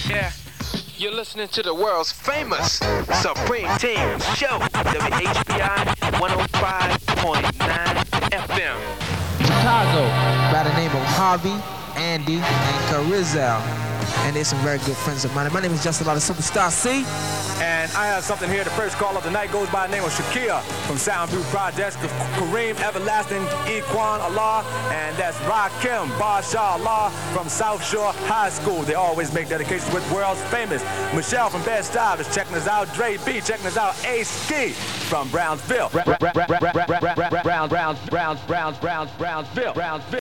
Yeah, you're listening to the world's famous Supreme Team Show, WHBI 105.9 FM. Chicago, by the name of Harvey, Andy, and Carizel. And they're some very good friends of mine. My name is Justin Law, the Superstar C. And I have something here. The first call of the night goes by the name of Shakia from Soundview Projects, Kareem Everlasting, Equan Allah, and that's Rakim Basha Allah from South Shore High School. They always make dedications with world's famous. Michelle from Bed-Stuy is checking us out. Dre B checking us out. A Ski from Brownsville. Brownsville.